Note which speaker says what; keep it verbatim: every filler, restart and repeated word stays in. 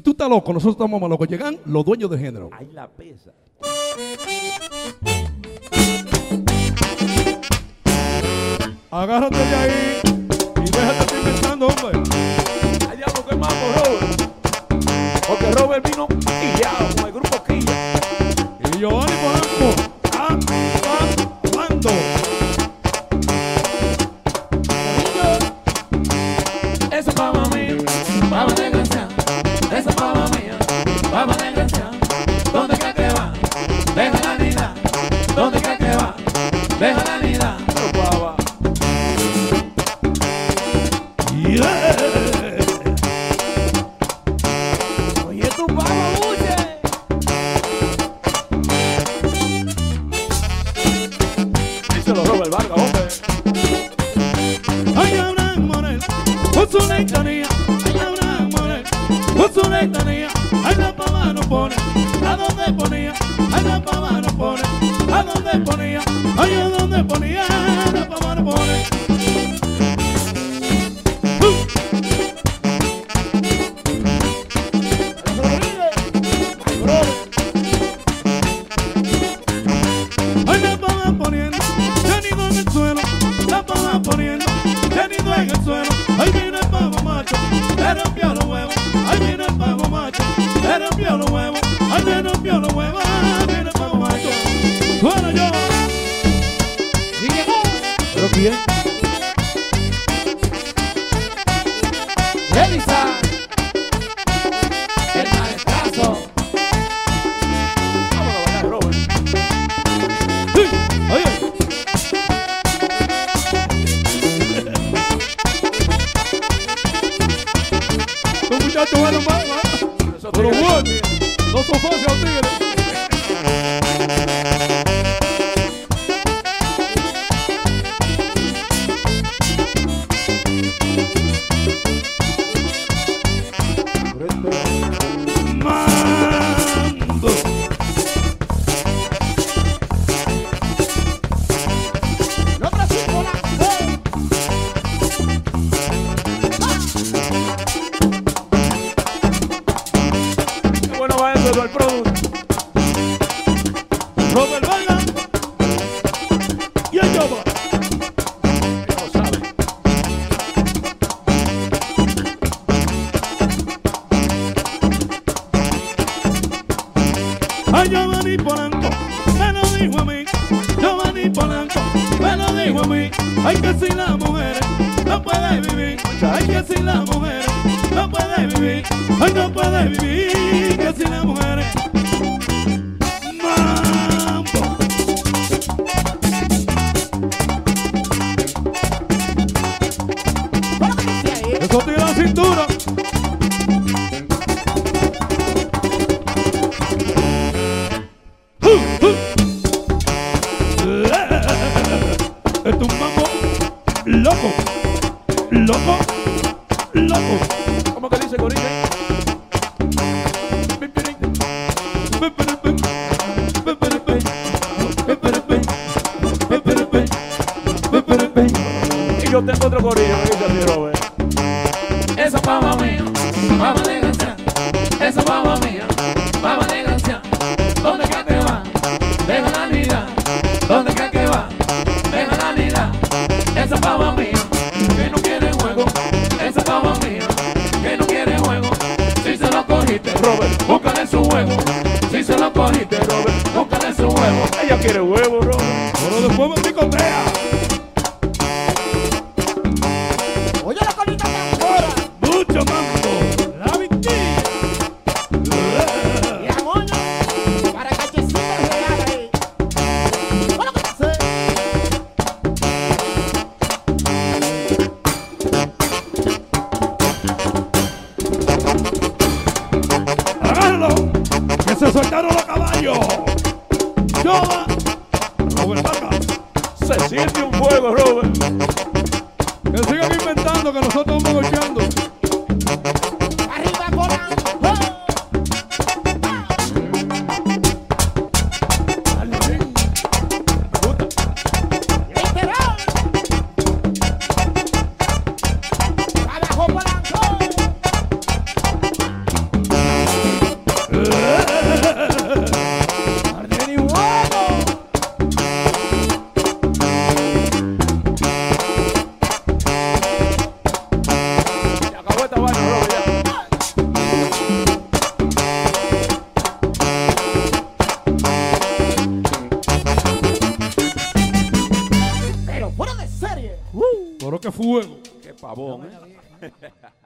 Speaker 1: tú estás loco, nosotros estamos más locos. Llegan los dueños de género.
Speaker 2: Ahí la pesa.
Speaker 1: Agárrate de ahí y déjate estar inventando, hombre.
Speaker 2: Hay diablo que mamo, Robert. Porque Robert vino quillado con el grupo Quilla.
Speaker 1: Y Giovanni Polanco, ah, ah, ¿cuándo?
Speaker 2: Esa es pava mía, pava de gracia. Esa es pava mía, pava de gracia. ¿Dónde crees que va? Deja la nida. ¿Dónde crees que va? Deja la nida. Oh, pava.
Speaker 1: Yeah.
Speaker 2: Oye, tu pava, huye. Díselo, Robert Vargas, hombre.
Speaker 1: Ay, Abraham Morel, con su letanía. Ay, Abraham Morel, con su letanía. Ay, la pava no pone, ¿a dónde ponía? Ay, la pava no pone, ¿a dónde ponía? Ay, ¿a dónde ponía? La pava no pone. Ay, la pava poniendo, tenido en el suelo. La pava poniendo, tenido en el suelo. Ay, mira el pavo macho, le rompió los huevos. Ay, mira el pavo macho, le rompió los huevos. Ay, le rompió los huevos. Mira el pavo macho. Bueno, yo.
Speaker 2: Y llegó.
Speaker 1: ¿Pero quién?
Speaker 2: Elisa. El maestrazo. Vámonos a bailar, Robert.
Speaker 1: Sí, oye. Los muchachos van a más,
Speaker 2: Eso
Speaker 1: pero
Speaker 2: tiene-
Speaker 1: bueno, no son fáciles los tigres. Mando.
Speaker 2: Qué bueno va eso, el producto.
Speaker 1: Robert Vargas y el Yoba.
Speaker 2: Ya lo sabe.
Speaker 1: Ay, Giovanni Polanco, me lo dijo a mí. Giovanni Polanco, me lo dijo a mí. Ay, que si las mujeres no pueden vivir. Ay, que si las mujeres no pueden vivir. Ay, no pueden vivir. Que si las mujeres. Mambo. Eso tira la cintura. Esto es un mambo loco, loco, loco.
Speaker 2: ¿Cómo que dice Corina? Y yo tengo otro corillo que dice así, Robert. Esa pava mía, pava de gracia. Esa pava mía, pava de gracia. ¿Dónde crees que va? Deja la nida. ¿Dónde crees que va? Deja la nida. Esa pava mía, que no quiere juego. Esa pava mía, que no quiere juego. Si se lo cogiste, Robert, búscale su huevo. Si se lo cogiste, Robert, búscale su huevo. Ella quiere huevo, Robert.
Speaker 1: Pero después me picotea.
Speaker 3: Oye la colita de ahora.
Speaker 1: Mucho mambo. La vitilla.
Speaker 3: Y a moño para cachecitos real ahí. Hola, ¿qué pasa?
Speaker 1: Agárralo, que se soltaron los caballos. Yoba, Robert Vargas.
Speaker 2: Se siente un fuego, Robert.
Speaker 1: Que sigan inventando que nosotros vamos golpeando.
Speaker 3: Arriba Polanco. Literal. Abajo Polanco.
Speaker 1: que fuego.
Speaker 2: Qué pavón, ¿eh?